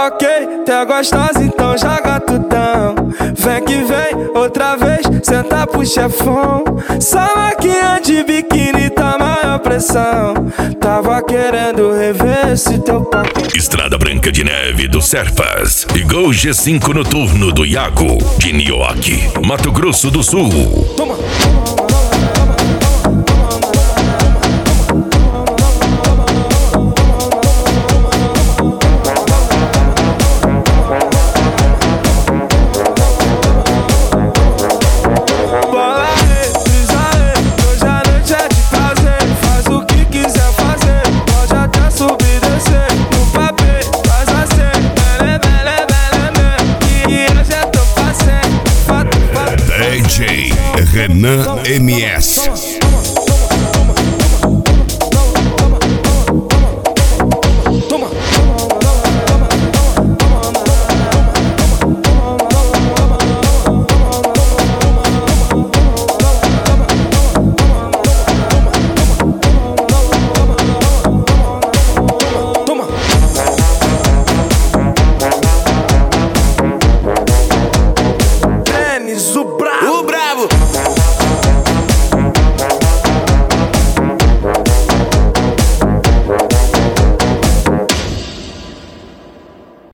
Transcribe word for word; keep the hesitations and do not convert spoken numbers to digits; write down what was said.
ok, tá gostosa, então joga tudão. Vem que vem, outra vez, senta pro chefão. Só maquinha de biquíni tá maior pressão. Tava querendo rever esse teu papo. Estrada Branca de Neve do Serpas e Gol G cinco noturno do Iago de Nioque, Mato Grosso do Sul. Toma. D J Renan M S. O bravo.